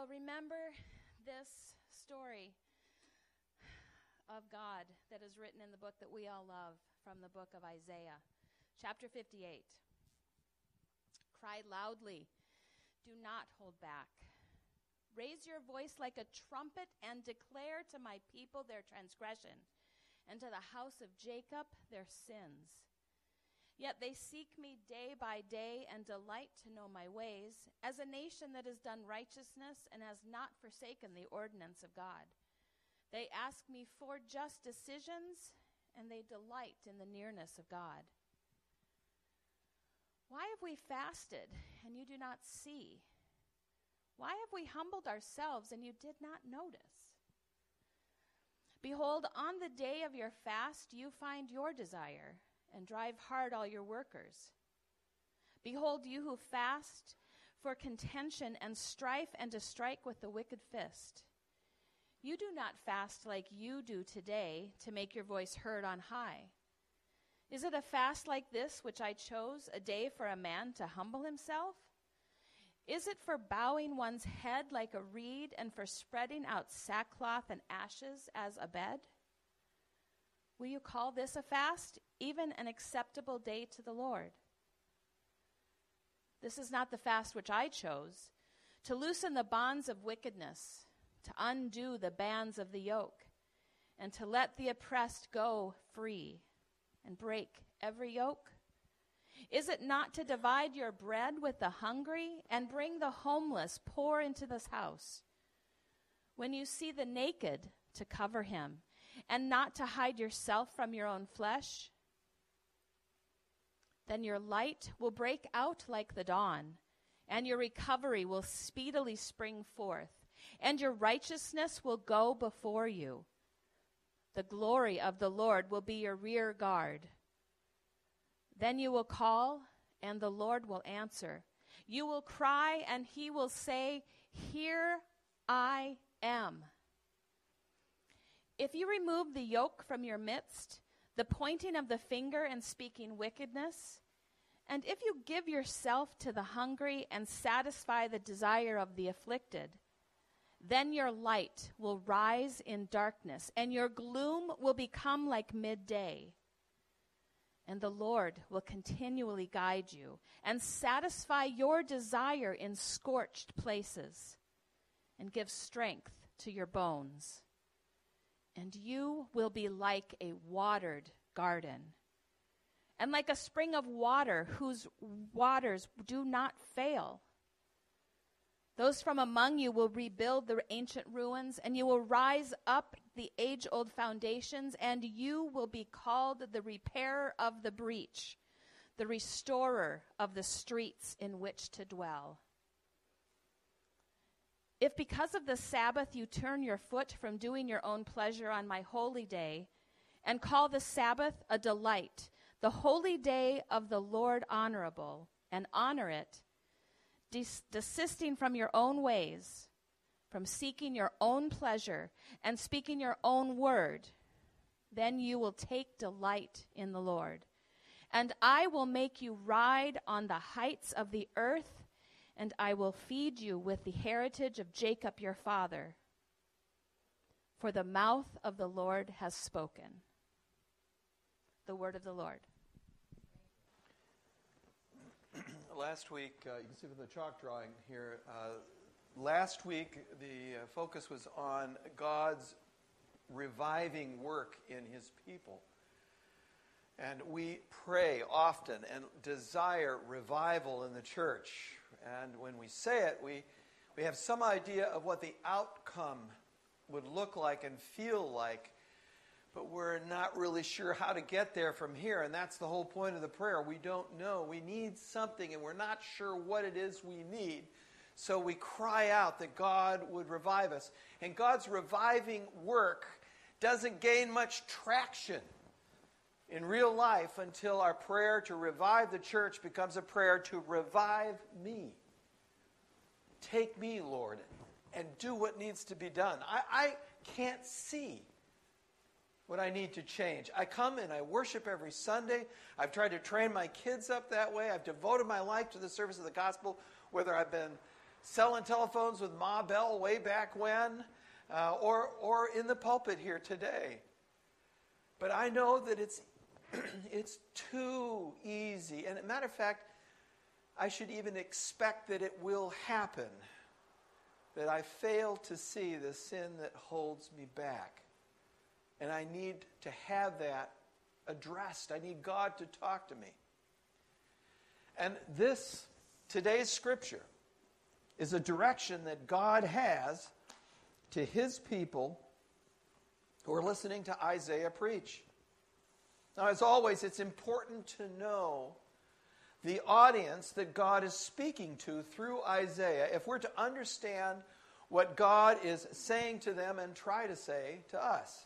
So remember this story of God that is written in the book that we all love, from the book of Isaiah, chapter 58. Cry loudly, do not hold back. Raise your voice like a trumpet and declare to my people their transgression, and to the house of Jacob their sins. Yet they seek me day by day and delight to know my ways, as a nation that has done righteousness and has not forsaken the ordinance of God. They ask me for just decisions, and they delight in the nearness of God. Why have we fasted, and you do not see? Why have we humbled ourselves, and you did not notice? Behold, on the day of your fast you find your desire, and drive hard all your workers. Behold, you who fast for contention and strife, and to strike with the wicked fist. You do not fast like you do today, to make your voice heard on high. Is it a fast like this which I chose, a day for a man to humble himself? Is it for bowing one's head like a reed, and for spreading out sackcloth and ashes as a bed? Will you call this a fast, even an acceptable day to the Lord? This is not the fast which I chose, to loosen the bonds of wickedness, to undo the bands of the yoke, and to let the oppressed go free, and break every yoke? Is it not to divide your bread with the hungry, and bring the homeless poor into this house? When you see the naked, to cover him, and not to hide yourself from your own flesh? Then your light will break out like the dawn, and your recovery will speedily spring forth, and your righteousness will go before you. The glory of the Lord will be your rear guard. Then you will call, and the Lord will answer. You will cry, and he will say, Here I am. If you remove the yoke from your midst, the pointing of the finger and speaking wickedness, and if you give yourself to the hungry and satisfy the desire of the afflicted, then your light will rise in darkness, and your gloom will become like midday. And the Lord will continually guide you and satisfy your desire in scorched places, and give strength to your bones. And you will be like a watered garden, and like a spring of water whose waters do not fail. Those from among you will rebuild the ancient ruins, and you will rise up the age-old foundations, and you will be called the repairer of the breach, the restorer of the streets in which to dwell. If because of the Sabbath you turn your foot from doing your own pleasure on my holy day, and call the Sabbath a delight, the holy day of the Lord honorable, and honor it, desisting from your own ways, from seeking your own pleasure, and speaking your own word, then you will take delight in the Lord. And I will make you ride on the heights of the earth, and I will feed you with the heritage of Jacob your father. For the mouth of the Lord has spoken. The word of the Lord. Last week, you can see from the chalk drawing here, last week the focus was on God's reviving work in his people. And we pray often and desire revival in the church. And when we say it, we have some idea of what the outcome would look like and feel like, but we're not really sure how to get there from here. And that's the whole point of the prayer. We don't know. We need something, and we're not sure what it is we need. So we cry out that God would revive us. And God's reviving work doesn't gain much traction in real life until our prayer to revive the church becomes a prayer to revive me. Take me, Lord, and do what needs to be done. I can't see what I need to change. I come and I worship every Sunday. I've tried to train my kids up that way. I've devoted my life to the service of the gospel, whether I've been selling telephones with Ma Bell way back when, or in the pulpit here today. But I know that it's too easy. And as a matter of fact, I should even expect that it will happen, that I fail to see the sin that holds me back. And I need to have that addressed. I need God to talk to me. And today's scripture, is a direction that God has to his people who are listening to Isaiah preach. Now, as always, it's important to know the audience that God is speaking to through Isaiah if we're to understand what God is saying to them and try to say to us.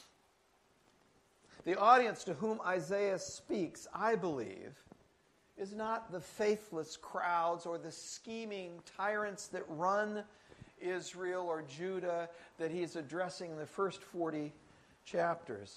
The audience to whom Isaiah speaks, I believe, is not the faithless crowds or the scheming tyrants that run Israel or Judah that he is addressing in the first 40 chapters.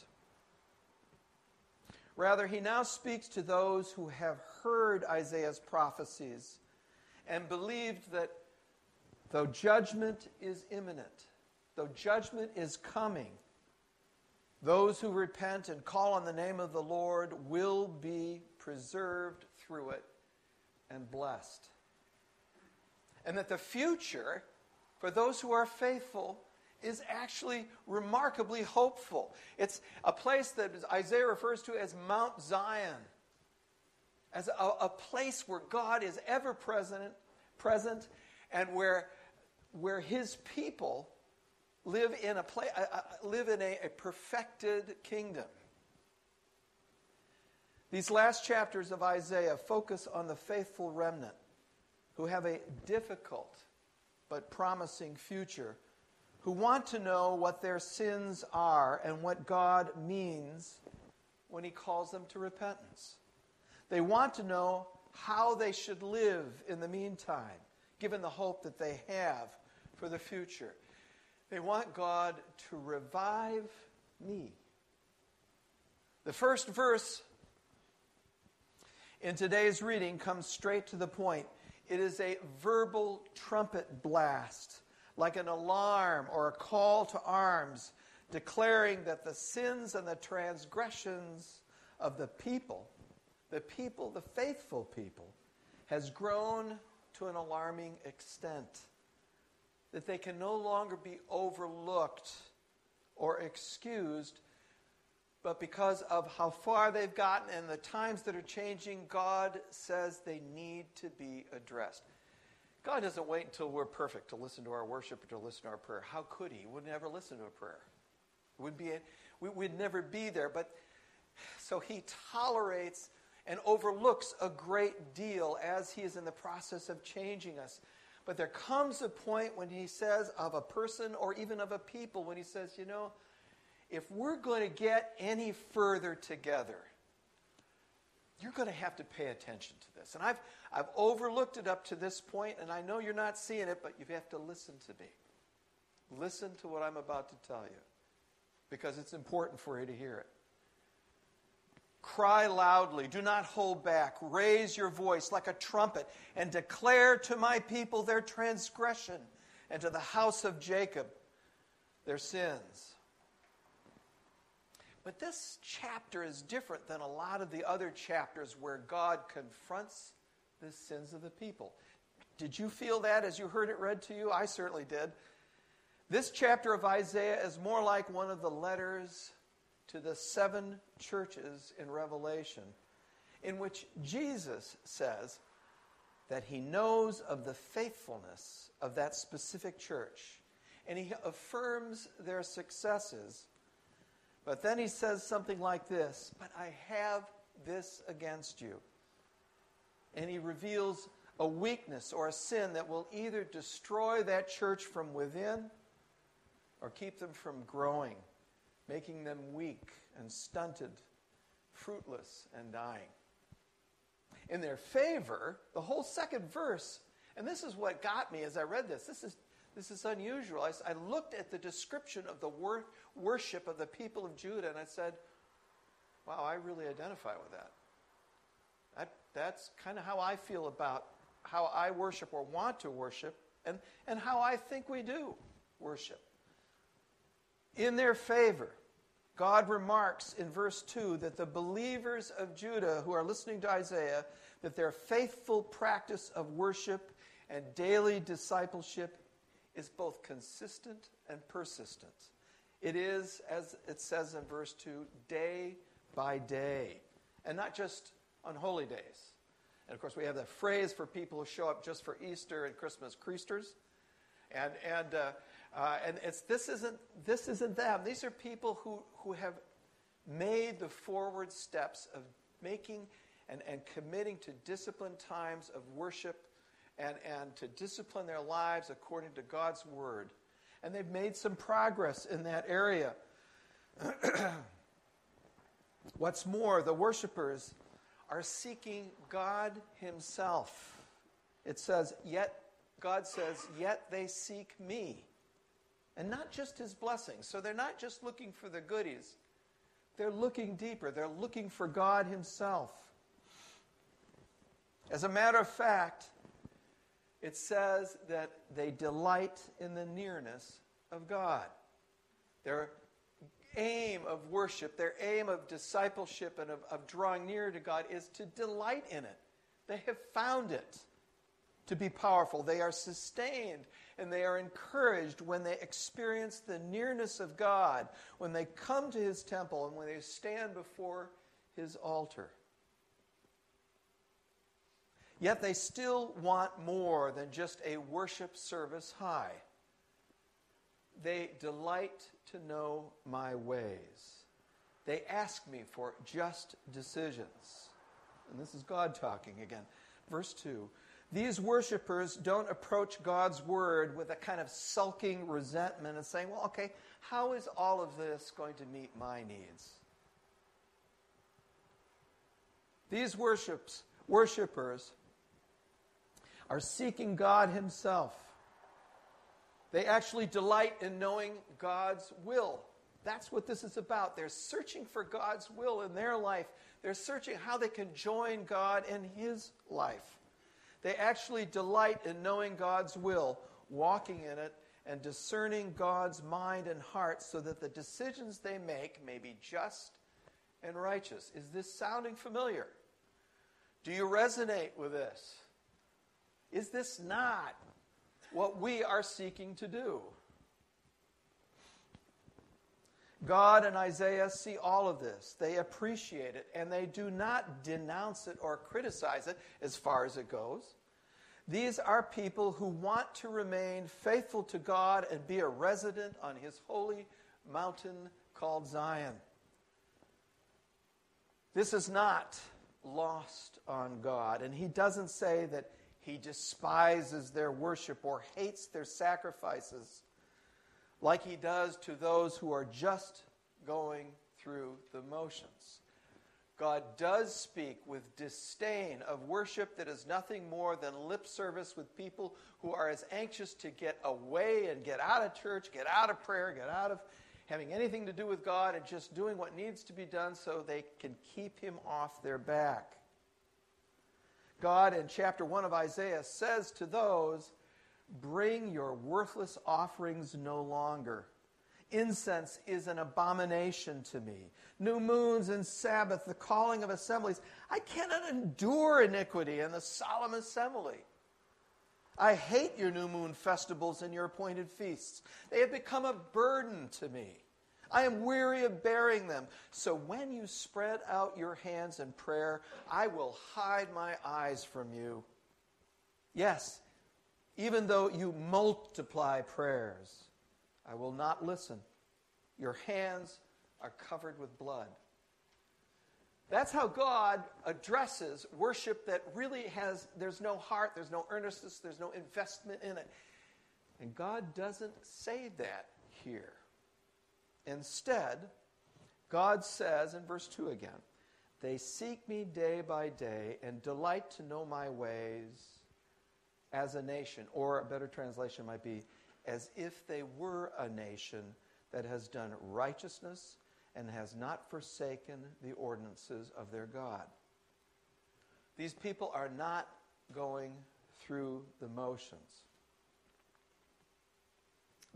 Rather, he now speaks to those who have heard Isaiah's prophecies and believed that though judgment is imminent, though judgment is coming, those who repent and call on the name of the Lord will be preserved through it and blessed. And that the future, for those who are faithful, is actually remarkably hopeful. It's a place that Isaiah refers to as Mount Zion, as a place where God is ever present and where his people live in a perfected kingdom. These last chapters of Isaiah focus on the faithful remnant who have a difficult but promising future, who want to know what their sins are and what God means when he calls them to repentance. They want to know how they should live in the meantime, given the hope that they have for the future. They want God to revive me. The first verse in today's reading comes straight to the point. It is a verbal trumpet blast, like an alarm or a call to arms, declaring that the sins and the transgressions of the faithful people, has grown to an alarming extent, that they can no longer be overlooked or excused, but because of how far they've gotten and the times that are changing, God says they need to be addressed. God doesn't wait until we're perfect to listen to our worship or to listen to our prayer. How could he? He would never listen to a prayer. We'd never be there. But so he tolerates and overlooks a great deal as he is in the process of changing us. But there comes a point when he says of a person or even of a people, when he says, if we're going to get any further together, you're going to have to pay attention to this. And I've overlooked it up to this point, and I know you're not seeing it, but you have to listen to me. Listen to what I'm about to tell you, because it's important for you to hear it. Cry loudly, do not hold back. Raise your voice like a trumpet and declare to my people their transgression and to the house of Jacob their sins. But this chapter is different than a lot of the other chapters where God confronts the sins of the people. Did you feel that as you heard it read to you? I certainly did. This chapter of Isaiah is more like one of the letters to the 7 churches in Revelation, in which Jesus says that he knows of the faithfulness of that specific church, and he affirms their successes. But then he says something like this, but I have this against you. And he reveals a weakness or a sin that will either destroy that church from within or keep them from growing, making them weak and stunted, fruitless and dying. In their favor, the whole second verse, and this is what got me as I read this. This is unusual. I looked at the description of the worship of the people of Judah, and I said, wow, I really identify with that. That's kind of how I feel about how I worship or want to worship and how I think we do worship. In their favor, God remarks in verse 2 that the believers of Judah who are listening to Isaiah, that their faithful practice of worship and daily discipleship is both consistent and persistent. It is, as it says in verse 2, day by day, and not just on holy days. And of course, we have that phrase for people who show up just for Easter and Christmas creasters. And this isn't them. These are people who have made the forward steps of making and committing to disciplined times of worship and to discipline their lives according to God's word. And they've made some progress in that area. What's more, the worshipers are seeking God himself. It says, God says, yet they seek me. And not just his blessings. So they're not just looking for the goodies. They're looking deeper. They're looking for God himself. As a matter of fact, it says that they delight in the nearness of God. Their aim of worship, their aim of discipleship and of drawing near to God is to delight in it. They have found it to be powerful. They are sustained and they are encouraged when they experience the nearness of God, when they come to his temple and when they stand before his altar. Yet they still want more than just a worship service high. They delight to know my ways. They ask me for just decisions. And this is God talking again. Verse 2. These worshipers don't approach God's word with a kind of sulking resentment and saying, well, okay, how is all of this going to meet my needs? These worshipers are seeking God himself. They actually delight in knowing God's will. That's what this is about. They're searching for God's will in their life. They're searching how they can join God in his life. They actually delight in knowing God's will, walking in it, and discerning God's mind and heart so that the decisions they make may be just and righteous. Is this sounding familiar? Do you resonate with this? Is this not what we are seeking to do? God and Isaiah see all of this. They appreciate it, and they do not denounce it or criticize it as far as it goes. These are people who want to remain faithful to God and be a resident on his holy mountain called Zion. This is not lost on God, and he doesn't say that he despises their worship or hates their sacrifices like he does to those who are just going through the motions. God does speak with disdain of worship that is nothing more than lip service with people who are as anxious to get away and get out of church, get out of prayer, get out of having anything to do with God and just doing what needs to be done so they can keep him off their back. God in chapter 1 of Isaiah says to those, bring your worthless offerings no longer. Incense is an abomination to me. New moons and Sabbath, the calling of assemblies. I cannot endure iniquity and the solemn assembly. I hate your new moon festivals and your appointed feasts. They have become a burden to me. I am weary of bearing them. So when you spread out your hands in prayer, I will hide my eyes from you. Yes, even though you multiply prayers, I will not listen. Your hands are covered with blood. That's how God addresses worship that really there's no heart, there's no earnestness, there's no investment in it. And God doesn't say that here. Instead, God says in verse 2 again, they seek me day by day and delight to know my ways as a nation. Or a better translation might be, as if they were a nation that has done righteousness and has not forsaken the ordinances of their God. These people are not going through the motions.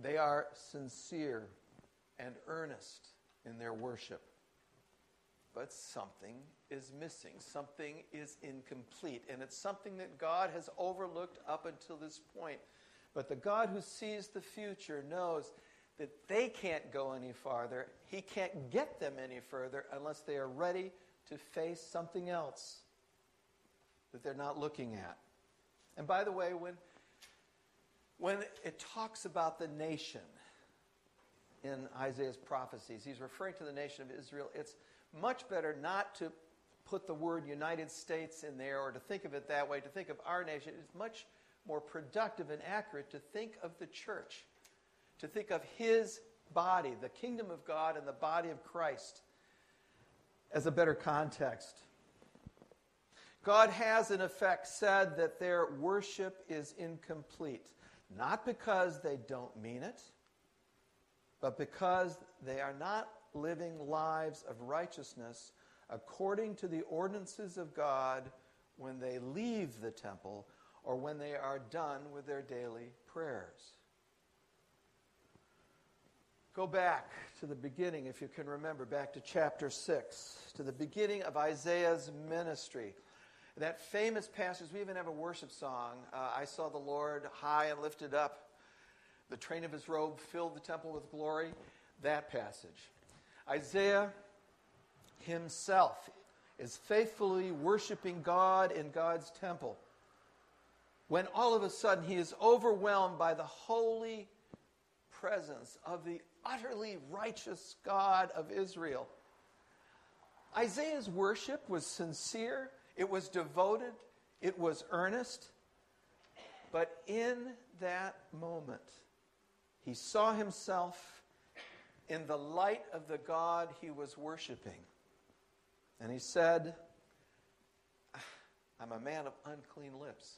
They are sincere and earnest in their worship. But something is missing. Something is incomplete. And it's something that God has overlooked up until this point. But the God who sees the future knows that they can't go any farther. He can't get them any further unless they are ready to face something else that they're not looking at. And by the way, when it talks about the nation in Isaiah's prophecies, he's referring to the nation of Israel. It's much better not to put the word United States in there or to think of it that way, to think of our nation. It's much more productive and accurate to think of the church, to think of his body, the kingdom of God and the body of Christ, as a better context. God has, in effect, said that their worship is incomplete, not because they don't mean it, but because they are not living lives of righteousness according to the ordinances of God when they leave the temple or when they are done with their daily prayers. Go back to the beginning, if you can remember, back to chapter 6, to the beginning of Isaiah's ministry. That famous passage, we even have a worship song, I saw the Lord high and lifted up. The train of his robe filled the temple with glory. That passage. Isaiah himself is faithfully worshiping God in God's temple when all of a sudden he is overwhelmed by the holy presence of the utterly righteous God of Israel. Isaiah's worship was sincere, it was devoted, it was earnest, but in that moment, he saw himself in the light of the God he was worshiping. And he said, I'm a man of unclean lips.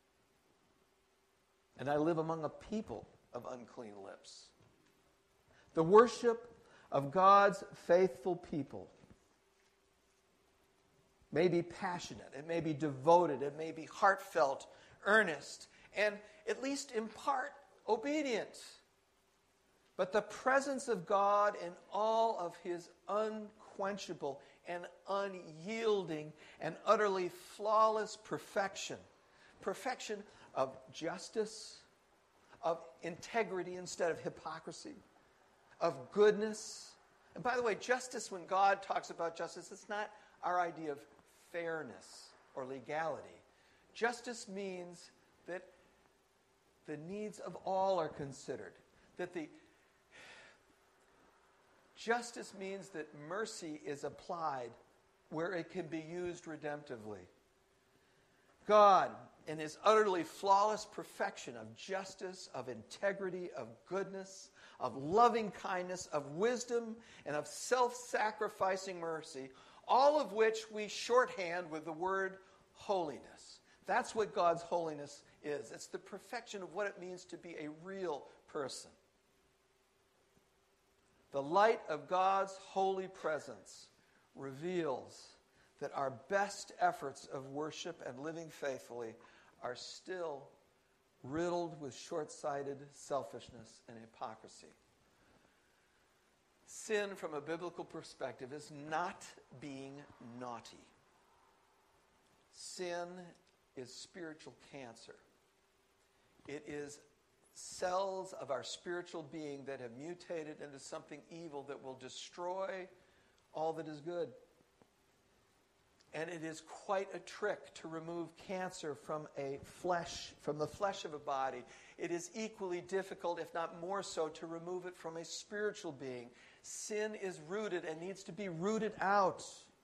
And I live among a people of unclean lips. The worship of God's faithful people may be passionate, it may be devoted, it may be heartfelt, earnest, and at least in part obedient. But the presence of God in all of his unquenchable and unyielding and utterly flawless perfection of justice, of integrity instead of hypocrisy, of goodness. And by the way, justice, when God talks about justice, it's not our idea of fairness or legality. Justice means that the needs of all are considered. Justice means that mercy is applied where it can be used redemptively. God, in his utterly flawless perfection of justice, of integrity, of goodness, of loving kindness, of wisdom, and of self-sacrificing mercy, all of which we shorthand with the word holiness. That's what God's holiness is. It's the perfection of what it means to be a real person. The light of God's holy presence reveals that our best efforts of worship and living faithfully are still riddled with short-sighted selfishness and hypocrisy. Sin, from a biblical perspective, is not being naughty. Sin is spiritual cancer. It is cells of our spiritual being that have mutated into something evil that will destroy all that is good. And it is quite a trick to remove cancer from the flesh of a body. It is equally difficult, if not more so, to remove it from a spiritual being. Sin is rooted and needs to be rooted out.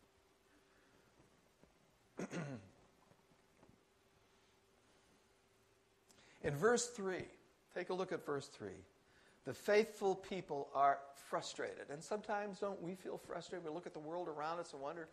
In verse 3, take a look at verse 3. The faithful people are frustrated. And sometimes don't we feel frustrated? We look at the world around us and wonder,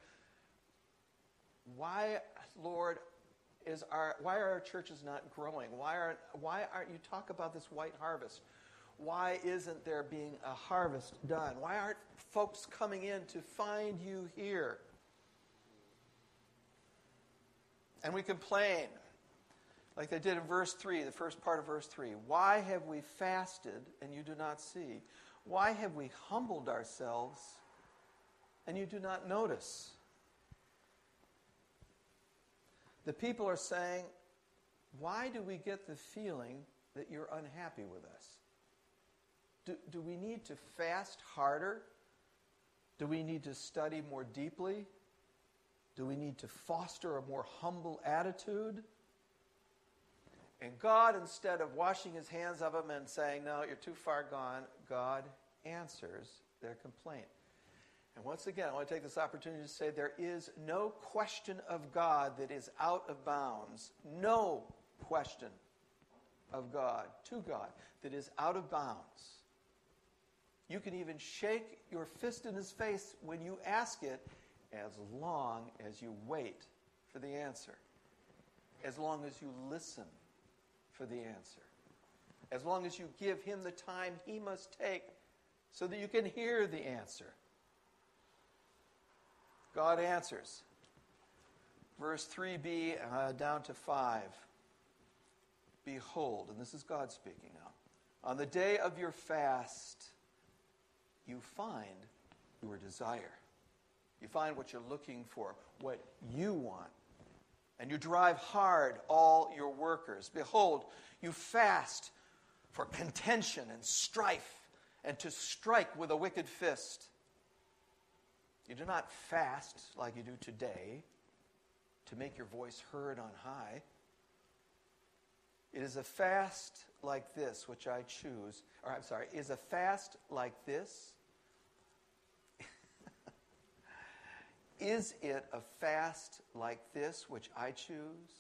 why, Lord, why are our churches not growing? Why aren't you talk about this white harvest? Why isn't there being a harvest done? Why aren't folks coming in to find you here? And we complain. Like they did in verse 3, the first part of verse 3. Why have we fasted and you do not see? Why have we humbled ourselves and you do not notice? The people are saying, why do we get the feeling that you're unhappy with us? Do we need to fast harder? Do we need to study more deeply? Do we need to foster a more humble attitude? And God, instead of washing his hands of them and saying, no, you're too far gone, God answers their complaint. And once again, I want to take this opportunity to say there is no question of God that is out of bounds. No question of God, to God, that is out of bounds. You can even shake your fist in his face when you ask it, as long as you wait for the answer. As long as you listen for the answer. As long as you give him the time he must take so that you can hear the answer. God answers. Verse 3b down to 5. Behold, and this is God speaking now, on the day of your fast, you find your desire. You find what you're looking for, what you want. And you drive hard all your workers. Behold, you fast for contention and strife and to strike with a wicked fist. You do not fast like you do today to make your voice heard on high. It is a fast like this which I choose. Is a fast like this? Is it a fast like this which I choose?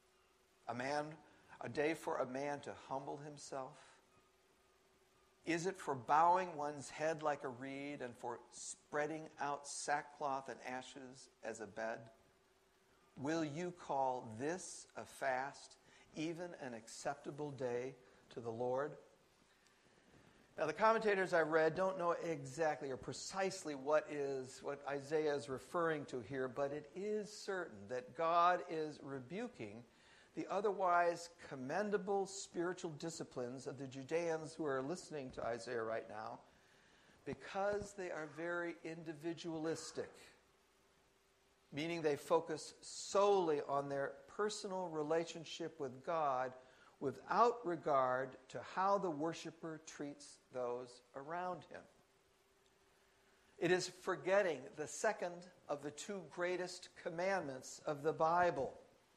A day for a man to humble himself? Is it for bowing one's head like a reed and for spreading out sackcloth and ashes as a bed? Will you call this a fast, even an acceptable day to the Lord? Now, the commentators I read don't know exactly or precisely what Isaiah is referring to here, but it is certain that God is rebuking the otherwise commendable spiritual disciplines of the Judeans who are listening to Isaiah right now because they are very individualistic, meaning they focus solely on their personal relationship with God without regard to how the worshiper treats those around him. It is forgetting the second of the two greatest commandments of the Bible.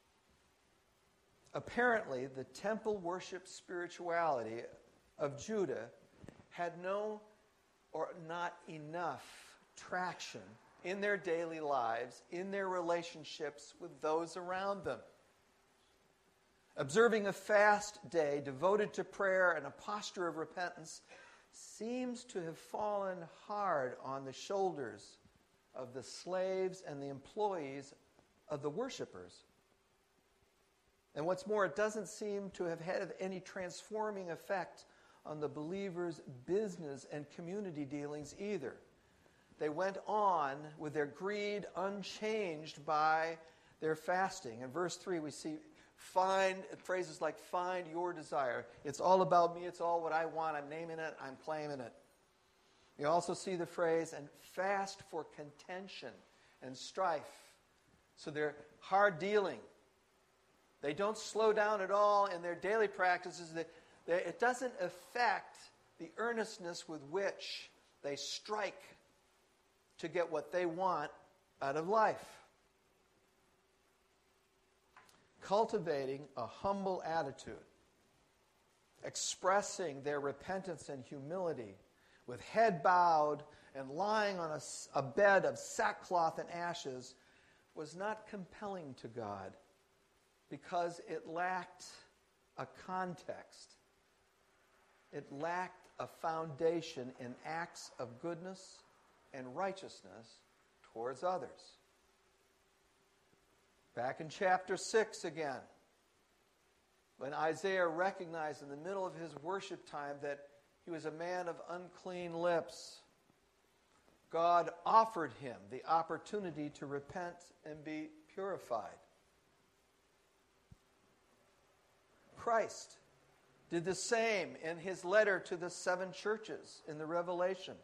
Apparently, the temple worship spirituality of Judah had no or not enough traction in their daily lives, in their relationships with those around them. Observing a fast day devoted to prayer and a posture of repentance seems to have fallen hard on the shoulders of the slaves and the employees of the worshipers. And what's more, it doesn't seem to have had any transforming effect on the believers' business and community dealings either. They went on with their greed unchanged by their fasting. In verse 3 we see phrases like find your desire. It's all about me. It's all what I want. I'm naming it. I'm claiming it. You also see the phrase and fast for contention and strife. So they're hard dealing. They don't slow down at all in their daily practices. It doesn't affect the earnestness with which they strike to get what they want out of life. Cultivating a humble attitude, expressing their repentance and humility with head bowed and lying on a bed of sackcloth and ashes was not compelling to God because it lacked a context. It lacked a foundation in acts of goodness and righteousness towards others. Back in chapter 6 again, when Isaiah recognized in the middle of his worship time that he was a man of unclean lips, God offered him the opportunity to repent and be purified. Christ did the same in his letter to the 7 churches in the Revelation.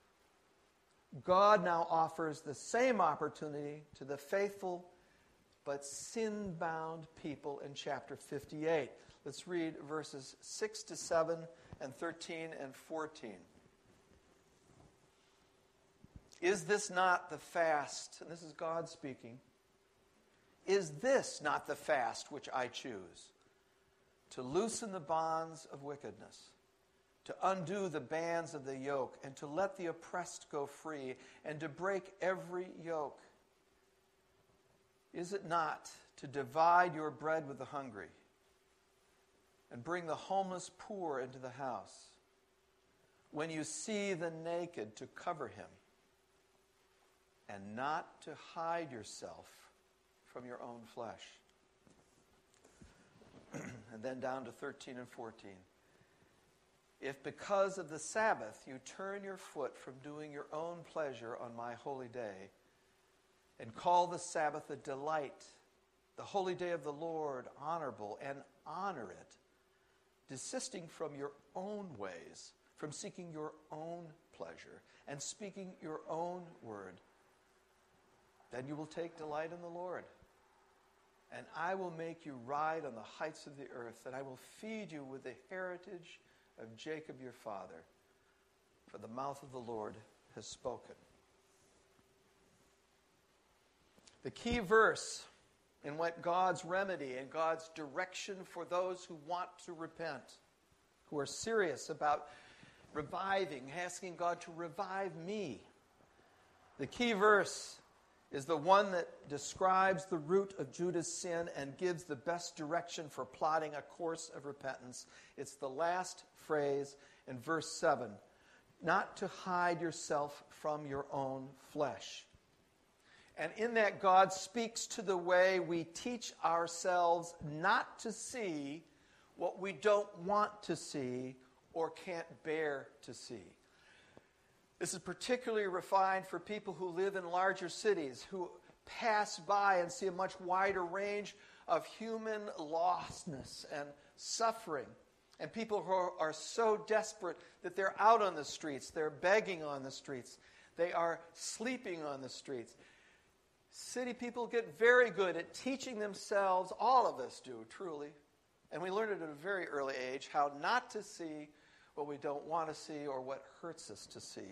God now offers the same opportunity to the faithful but sin-bound people in chapter 58. Let's read verses 6 to 7 and 13 and 14. Is this not the fast? And this is God speaking. Is this not the fast which I choose? To loosen the bonds of wickedness, to undo the bands of the yoke, and to let the oppressed go free, and to break every yoke. Is it not to divide your bread with the hungry, and bring the homeless poor into the house? When you see the naked, to cover him, and not to hide yourself from your own flesh. And then down to 13 and 14. If because of the Sabbath you turn your foot from doing your own pleasure on my holy day, and call the Sabbath a delight, the holy day of the Lord honorable, and honor it, desisting from your own ways, from seeking your own pleasure, and speaking your own word, then you will take delight in the Lord. And I will make you ride on the heights of the earth, and I will feed you with the heritage of Jacob your father, for the mouth of the Lord has spoken. The key verse in what God's remedy and God's direction for those who want to repent, who are serious about reviving, asking God to revive me. The key verse is the one that describes the root of Judah's sin and gives the best direction for plotting a course of repentance. It's the last phrase in verse 7. Not to hide yourself from your own flesh. And in that, God speaks to the way we teach ourselves not to see what we don't want to see or can't bear to see. This is particularly refined for people who live in larger cities, who pass by and see a much wider range of human lostness and suffering. And people who are so desperate that they're out on the streets, they're begging on the streets, they are sleeping on the streets. City people get very good at teaching themselves, all of us do, truly, and we learn it at a very early age, how not to see what we don't want to see or what hurts us to see.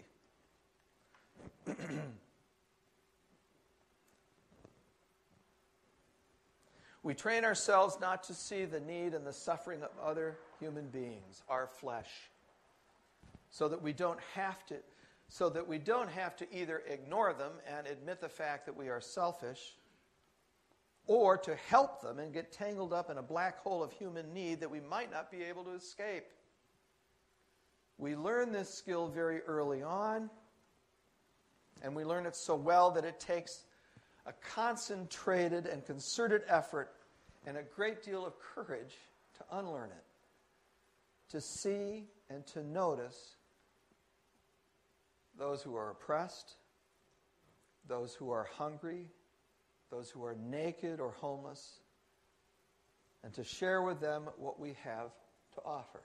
We train ourselves not to see the need and the suffering of other human beings, our flesh, so that we don't have to either ignore them and admit the fact that we are selfish, or to help them and get tangled up in a black hole of human need that we might not be able to escape. We learn this skill very early on, and we learn it so well that it takes a concentrated and concerted effort and a great deal of courage to unlearn it, to see and to notice those who are oppressed, those who are hungry, those who are naked or homeless, and to share with them what we have to offer.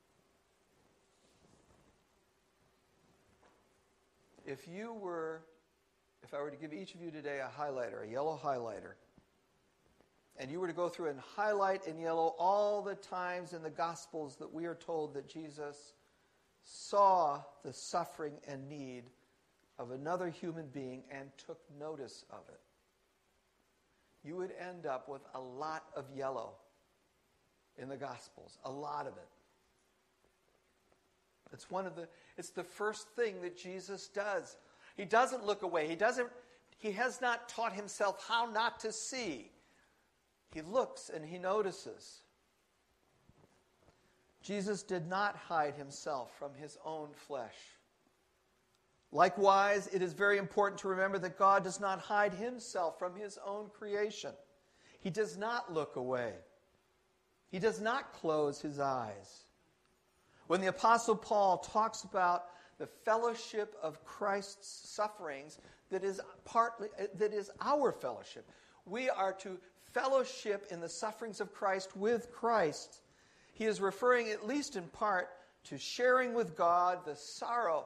If I were to give each of you today a highlighter, a yellow highlighter, and you were to go through and highlight in yellow all the times in the Gospels that we are told that Jesus saw the suffering and need of another human being and took notice of it, you would end up with a lot of yellow in the Gospels, a lot of it. It's the first thing that Jesus does. He doesn't look away. He has not taught himself how not to see. He looks and he notices. Jesus did not hide himself from his own flesh. Likewise, it is very important to remember that God does not hide himself from his own creation. He does not look away. He does not close his eyes. When the Apostle Paul talks about the fellowship of Christ's sufferings, that is our fellowship. We are to fellowship in the sufferings of Christ with Christ. he is referring, at least in part, to sharing with God the sorrow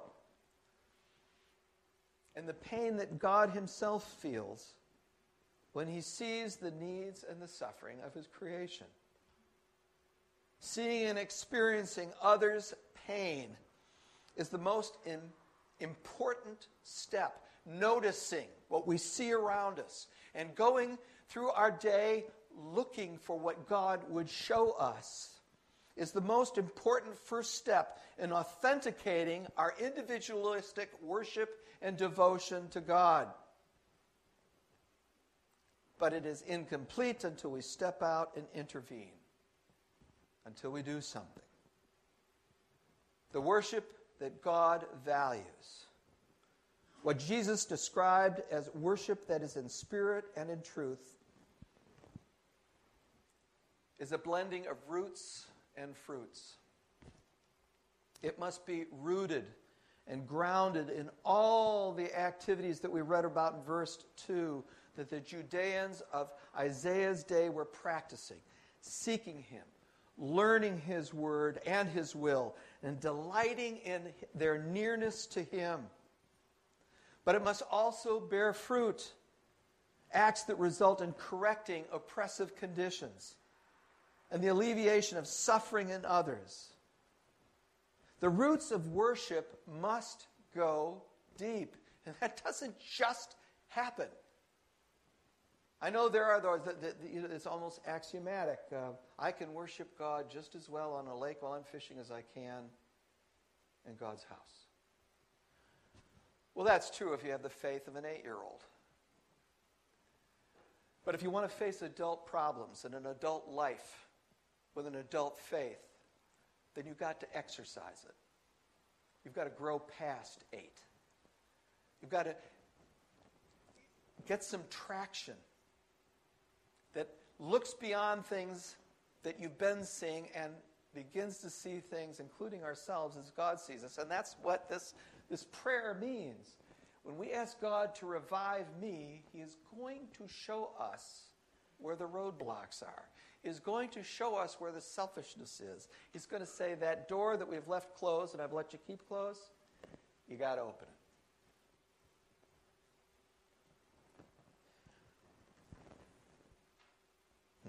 and the pain that God himself feels when he sees the needs and the suffering of his creation. Seeing and experiencing others' pain is the most important step. Noticing what we see around us and going through our day looking for what God would show us is the most important first step in authenticating our individualistic worship and devotion to God. But it is incomplete until we step out and intervene, until we do something. The worship that God values, what Jesus described as worship that is in spirit and in truth, is a blending of roots and fruits. It must be rooted and grounded in all the activities that we read about in verse 2 that the Judeans of Isaiah's day were practicing, seeking him, learning his word and his will, and delighting in their nearness to him. But it must also bear fruit, acts that result in correcting oppressive conditions and the alleviation of suffering in others. The roots of worship must go deep, and that doesn't just happen. I know there are those that it's almost axiomatic. I can worship God just as well on a lake while I'm fishing as I can in God's house. Well, that's true if you have the faith of an 8-year-old. But if you want to face adult problems and an adult life with an adult faith, then you've got to exercise it. You've got to grow past 8. You've got to get some traction that looks beyond things that you've been seeing and begins to see things, including ourselves, as God sees us. And that's what this prayer means. When we ask God to revive me, he is going to show us where the roadblocks are. He is going to show us where the selfishness is. He's going to say, that door that we've left closed and I've let you keep closed, you got to open it.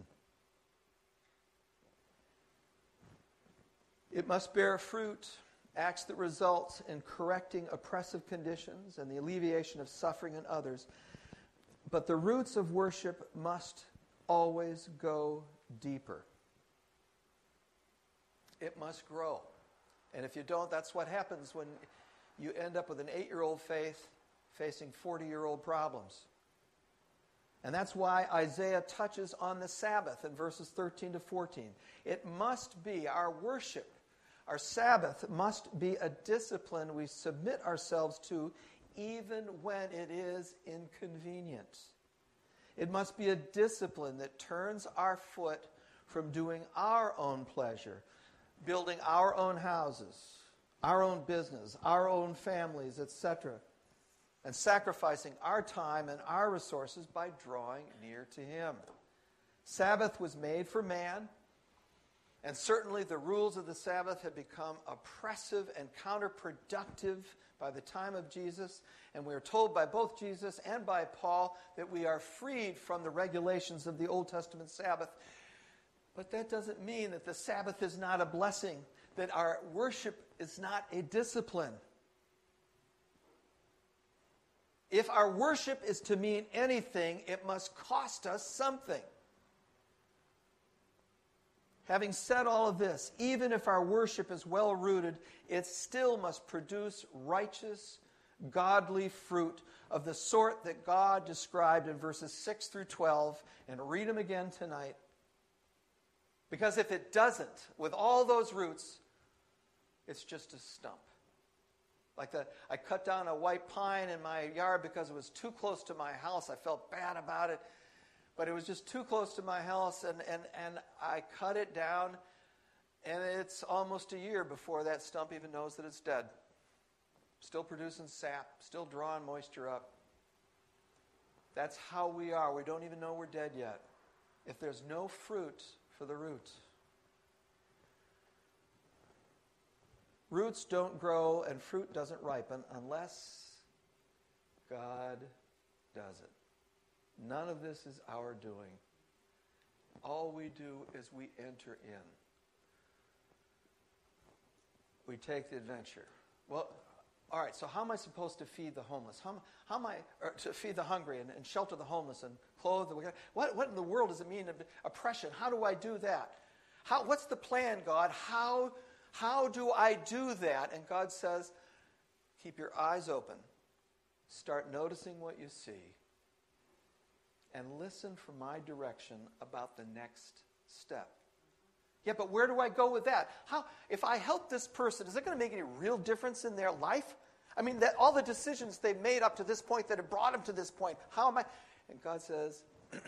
It must bear fruit, acts that result in correcting oppressive conditions and the alleviation of suffering in others. But the roots of worship must always go deeper. It must grow. And if you don't, that's what happens when you end up with an 8-year-old faith facing 40-year-old problems. And that's why Isaiah touches on the Sabbath in verses 13 to 14. It must be our worship. Our Sabbath must be a discipline we submit ourselves to even when it is inconvenient. It must be a discipline that turns our foot from doing our own pleasure, building our own houses, our own business, our own families, etc., and sacrificing our time and our resources by drawing near to him. Sabbath was made for man. And certainly the rules of the Sabbath had become oppressive and counterproductive by the time of Jesus. And we are told by both Jesus and by Paul that we are freed from the regulations of the Old Testament Sabbath. But that doesn't mean that the Sabbath is not a blessing, that our worship is not a discipline. If our worship is to mean anything, it must cost us something. Having said all of this, even if our worship is well-rooted, it still must produce righteous, godly fruit of the sort that God described in verses 6 through 12, and read them again tonight. Because if it doesn't, with all those roots, it's just a stump. I cut down a white pine in my yard because it was too close to my house. I felt bad about it. But it was just too close to my house, and I cut it down, and it's almost a year before that stump even knows that it's dead. Still producing sap, still drawing moisture up. That's how we are. We don't even know we're dead yet. If there's no fruit for the root. Roots don't grow and fruit doesn't ripen unless God does it. None of this is our doing. All we do is we enter in. We take the adventure. Well, all right, so how am I supposed to feed the homeless? How am I to feed the hungry and shelter the homeless and clothe the wicked? What in the world does it mean, oppression? How do I do that? What's the plan, God? How do I do that? And God says, keep your eyes open. Start noticing what you see. And listen for my direction about the next step. Yeah, but where do I go with that? If I help this person, is it going to make any real difference in their life? I mean, all the decisions they've made up to this point that have brought them to this point, how am I? And God says,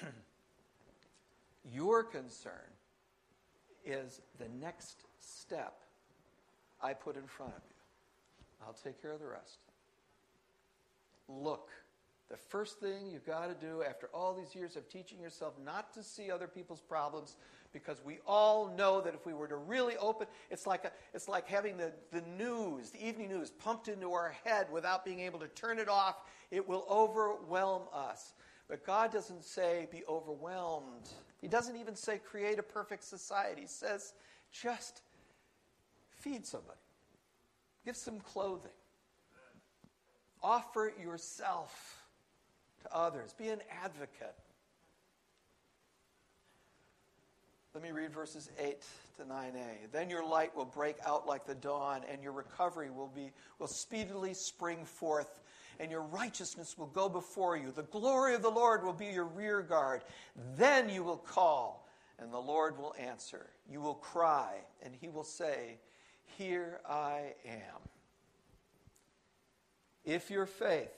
your concern is the next step I put in front of you. I'll take care of the rest. Look. The first thing you've got to do after all these years of teaching yourself not to see other people's problems, because we all know that if we were to really open, it's like having the news, the evening news, pumped into our head without being able to turn it off. It will overwhelm us. But God doesn't say be overwhelmed. He doesn't even say create a perfect society. He says just feed somebody. Give some clothing. Offer yourself to others. Be an advocate. Let me read verses 8 to 9a. Then your light will break out like the dawn, and your recovery will speedily spring forth, and your righteousness will go before you. The glory of the Lord will be your rear guard. Then you will call, and the Lord will answer. You will cry, and he will say, here I am. If your faith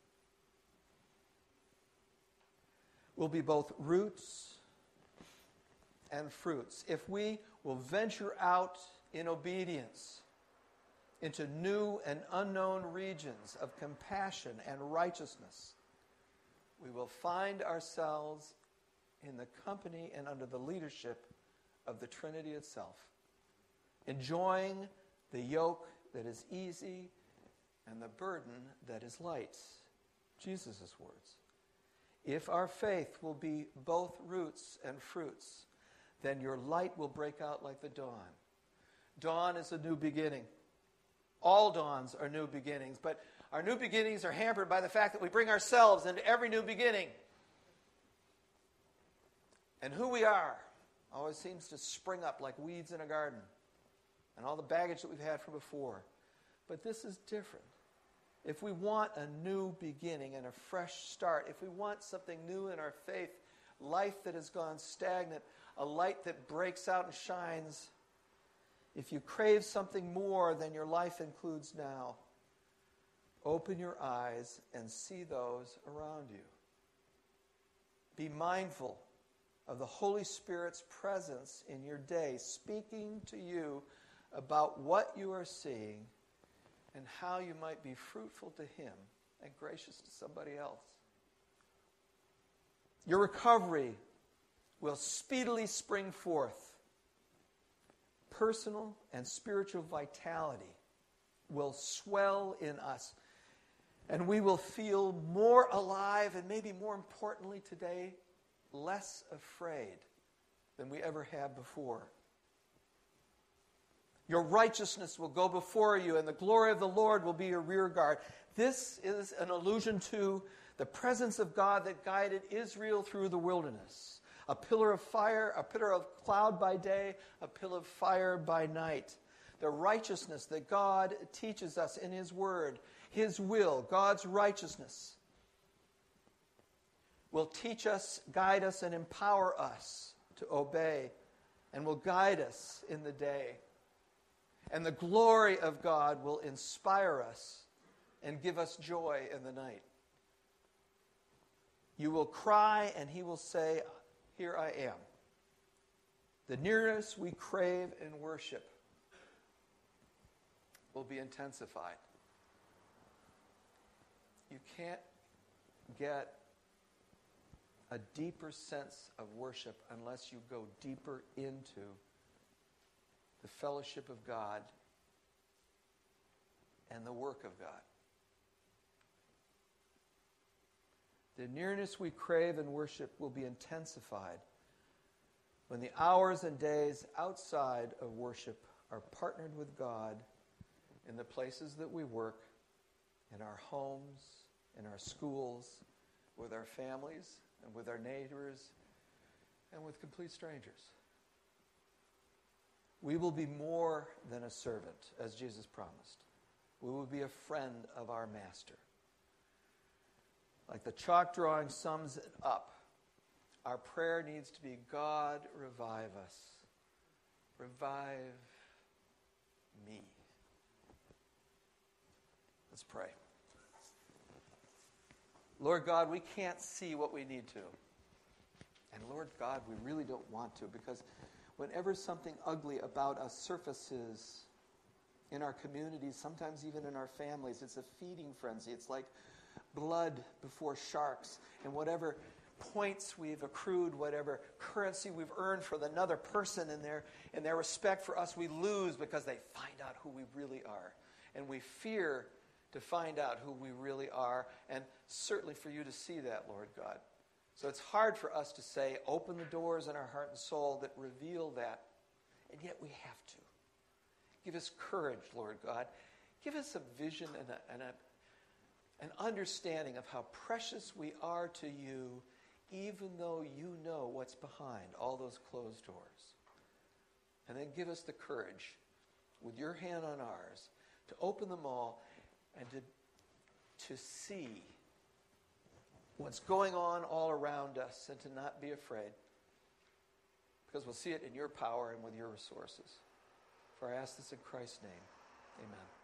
will be both roots and fruits, if we will venture out in obedience into new and unknown regions of compassion and righteousness, we will find ourselves in the company and under the leadership of the Trinity itself, enjoying the yoke that is easy and the burden that is light. Jesus' words. If our faith will be both roots and fruits, then your light will break out like the dawn. Dawn is a new beginning. All dawns are new beginnings, but our new beginnings are hampered by the fact that we bring ourselves into every new beginning. And who we are always seems to spring up like weeds in a garden, and all the baggage that we've had from before. But this is different. If we want a new beginning and a fresh start, if we want something new in our faith, life that has gone stagnant, a light that breaks out and shines, if you crave something more than your life includes now, open your eyes and see those around you. Be mindful of the Holy Spirit's presence in your day, speaking to you about what you are seeing and how you might be fruitful to him and gracious to somebody else. Your recovery will speedily spring forth. Personal and spiritual vitality will swell in us, and we will feel more alive and, maybe more importantly today, less afraid than we ever have before. Your righteousness will go before you, and the glory of the Lord will be your rear guard. This is an allusion to the presence of God that guided Israel through the wilderness. A pillar of fire, a pillar of cloud by day, a pillar of fire by night. The righteousness that God teaches us in his word, his will, God's righteousness, will teach us, guide us, and empower us to obey, and will guide us in the day. And the glory of God will inspire us and give us joy in the night. You will cry, and he will say, here I am. The nearness we crave in worship will be intensified. You can't get a deeper sense of worship unless you go deeper into the fellowship of God and the work of God. The nearness we crave and worship will be intensified when the hours and days outside of worship are partnered with God in the places that we work, in our homes, in our schools, with our families, and with our neighbors, and with complete strangers. We will be more than a servant, as Jesus promised. We will be a friend of our Master. Like the chalk drawing sums it up, our prayer needs to be, God, revive us. Revive me. Let's pray. Lord God, we can't see what we need to. And Lord God, we really don't want to, because whenever something ugly about us surfaces in our communities, sometimes even in our families, it's a feeding frenzy. It's like blood before sharks. And whatever points we've accrued, whatever currency we've earned for another person in their respect for us, we lose because they find out who we really are. And we fear to find out who we really are, and certainly for you to see that, Lord God. So it's hard for us to say, open the doors in our heart and soul that reveal that, and yet we have to. Give us courage, Lord God. Give us a vision and an understanding of how precious we are to you, even though you know what's behind all those closed doors. And then give us the courage, with your hand on ours, to open them all and to see what's going on all around us and to not be afraid, because we'll see it in your power and with your resources. For I ask this in Christ's name. Amen.